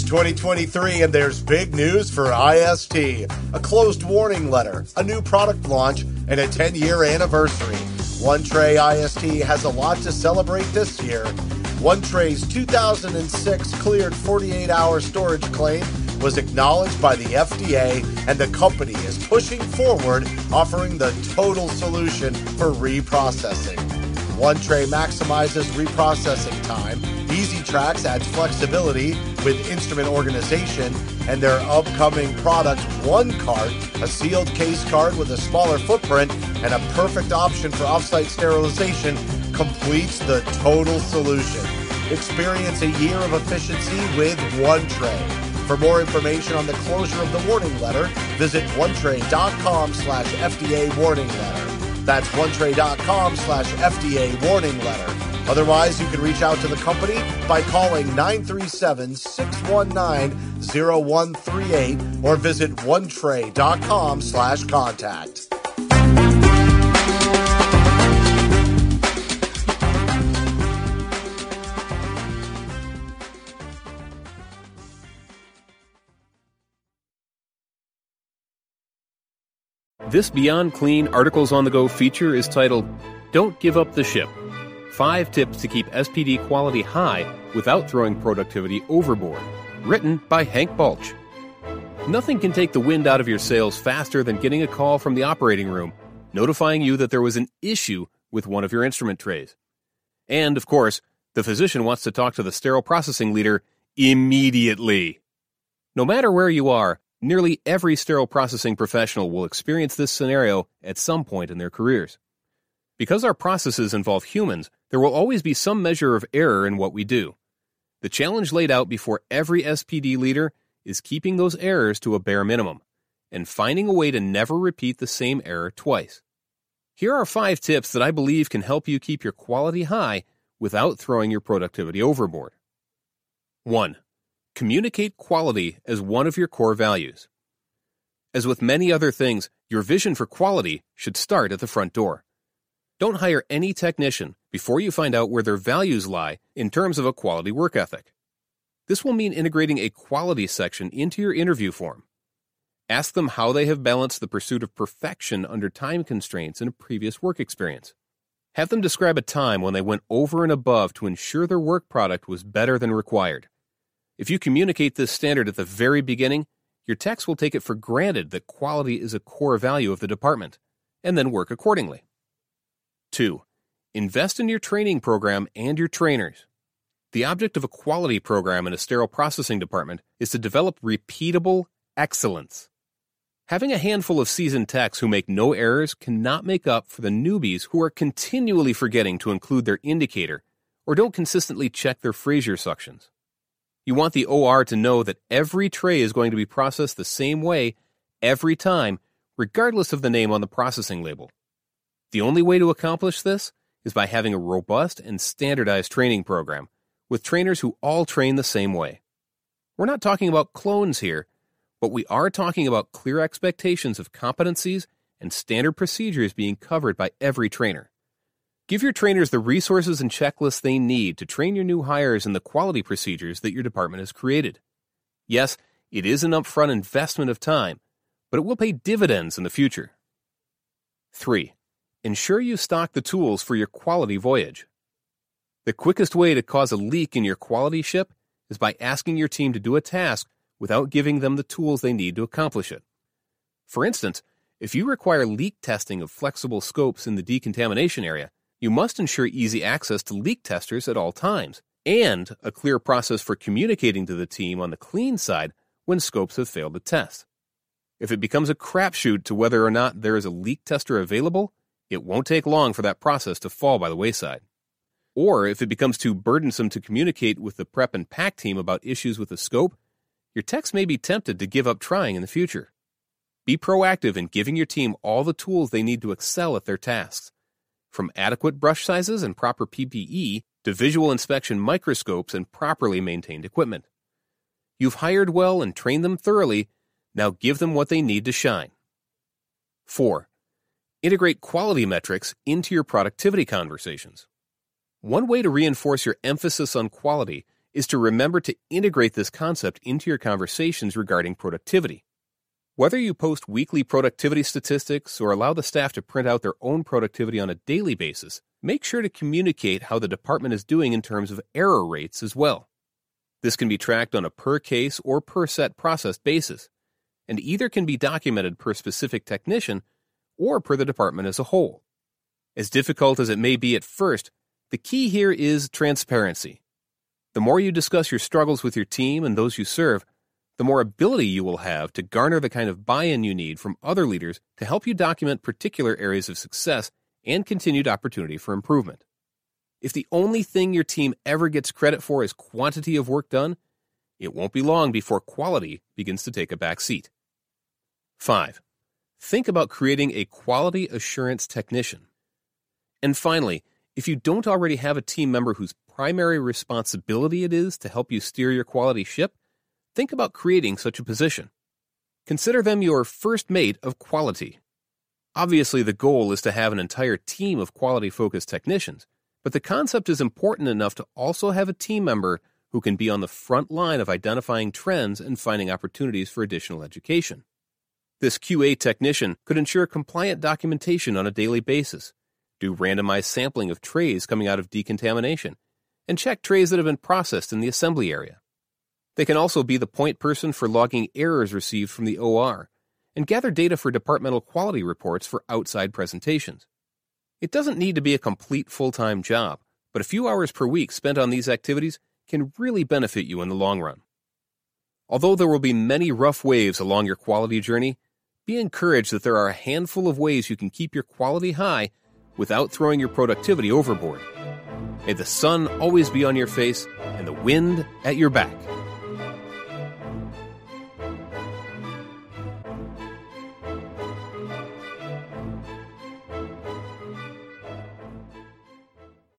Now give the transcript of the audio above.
2023, and there's big news for IST. A closed warning letter, a new product launch, and a 10-year anniversary. OneTray IST has a lot to celebrate this year. OneTray's 2006 cleared 48-hour storage claim was acknowledged by the FDA, and the company is pushing forward, offering the total solution for reprocessing. OneTray maximizes reprocessing time. EasyTrax adds flexibility with instrument organization, and their upcoming product, OneCart, a sealed case card with a smaller footprint and a perfect option for offsite sterilization, completes the total solution. Experience a year of efficiency with OneTray. For more information on the closure of the warning letter, visit onetray.com/FDA warning letter. That's onetray.com/FDA warning letter. Otherwise, you can reach out to the company by calling 937-619-0138 or visit onetray.com/contact. This Beyond Clean Articles on the Go feature is titled, Don't Give Up the Ship. 5 Tips to Keep SPD Quality High Without Throwing Productivity Overboard. Written by Hank Balch. Nothing can take the wind out of your sails faster than getting a call from the operating room, notifying you that there was an issue with one of your instrument trays. And, of course, the physician wants to talk to the sterile processing leader immediately. No matter where you are, nearly every sterile processing professional will experience this scenario at some point in their careers. Because our processes involve humans, there will always be some measure of error in what we do. The challenge laid out before every SPD leader is keeping those errors to a bare minimum and finding a way to never repeat the same error twice. Here are 5 tips that I believe can help you keep your quality high without throwing your productivity overboard. 1. Communicate quality as one of your core values. As with many other things, your vision for quality should start at the front door. Don't hire any technician before you find out where their values lie in terms of a quality work ethic. This will mean integrating a quality section into your interview form. Ask them how they have balanced the pursuit of perfection under time constraints in a previous work experience. Have them describe a time when they went over and above to ensure their work product was better than required. If you communicate this standard at the very beginning, your techs will take it for granted that quality is a core value of the department, and then work accordingly. 2. Invest in your training program and your trainers. The object of a quality program in a sterile processing department is to develop repeatable excellence. Having a handful of seasoned techs who make no errors cannot make up for the newbies who are continually forgetting to include their indicator or don't consistently check their Fraser suctions. You want the OR to know that every tray is going to be processed the same way every time, regardless of the name on the processing label. The only way to accomplish this is by having a robust and standardized training program with trainers who all train the same way. We're not talking about clones here, but we are talking about clear expectations of competencies and standard procedures being covered by every trainer. Give your trainers the resources and checklists they need to train your new hires in the quality procedures that your department has created. Yes, it is an upfront investment of time, but it will pay dividends in the future. 3. Ensure you stock the tools for your quality voyage. The quickest way to cause a leak in your quality ship is by asking your team to do a task without giving them the tools they need to accomplish it. For instance, if you require leak testing of flexible scopes in the decontamination area, you must ensure easy access to leak testers at all times, and a clear process for communicating to the team on the clean side when scopes have failed to test. If it becomes a crapshoot to whether or not there is a leak tester available, it won't take long for that process to fall by the wayside. Or if it becomes too burdensome to communicate with the prep and pack team about issues with the scope, your techs may be tempted to give up trying in the future. Be proactive in giving your team all the tools they need to excel at their tasks. From adequate brush sizes and proper PPE to visual inspection microscopes and properly maintained equipment. You've hired well and trained them thoroughly, now give them what they need to shine. 4. Integrate quality metrics into your productivity conversations. One way to reinforce your emphasis on quality is to remember to integrate this concept into your conversations regarding productivity. Whether you post weekly productivity statistics or allow the staff to print out their own productivity on a daily basis, make sure to communicate how the department is doing in terms of error rates as well. This can be tracked on a per-case or per-set process basis, and either can be documented per specific technician or per the department as a whole. As difficult as it may be at first, the key here is transparency. The more you discuss your struggles with your team and those you serve, the more ability you will have to garner the kind of buy-in you need from other leaders to help you document particular areas of success and continued opportunity for improvement. If the only thing your team ever gets credit for is quantity of work done, it won't be long before quality begins to take a back seat. 5. Think about creating a quality assurance technician. And finally, if you don't already have a team member whose primary responsibility it is to help you steer your quality ship, think about creating such a position. Consider them your first mate of quality. Obviously, the goal is to have an entire team of quality-focused technicians, but the concept is important enough to also have a team member who can be on the front line of identifying trends and finding opportunities for additional education. This QA technician could ensure compliant documentation on a daily basis, do randomized sampling of trays coming out of decontamination, and check trays that have been processed in the assembly area. They can also be the point person for logging errors received from the OR, and gather data for departmental quality reports for outside presentations. It doesn't need to be a complete full-time job, but a few hours per week spent on these activities can really benefit you in the long run. Although there will be many rough waves along your quality journey, be encouraged that there are a handful of ways you can keep your quality high without throwing your productivity overboard. May the sun always be on your face and the wind at your back.